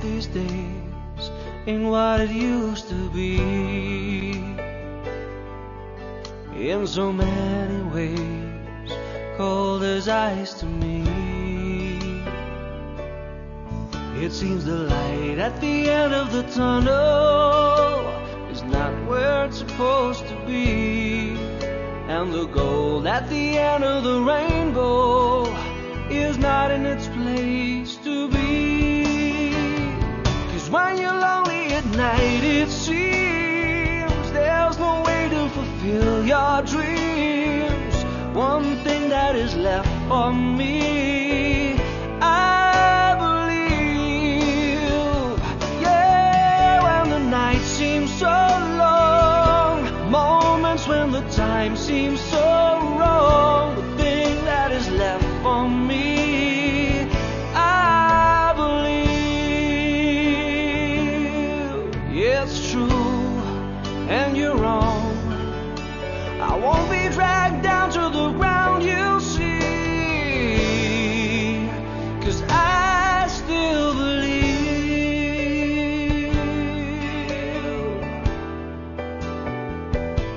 these days ain't what it used to be. In so many ways, cold as ice to me. It seems the light at the end of the tunnel is not where it's supposed to be, and the gold at the end of the rainbow is not in its place to be. 'Cause when you're lonely at night, it seems there's no way to fulfill your dreams. One thing that is left for me, I believe, yeah, when the night seems so long, moments when the time seems so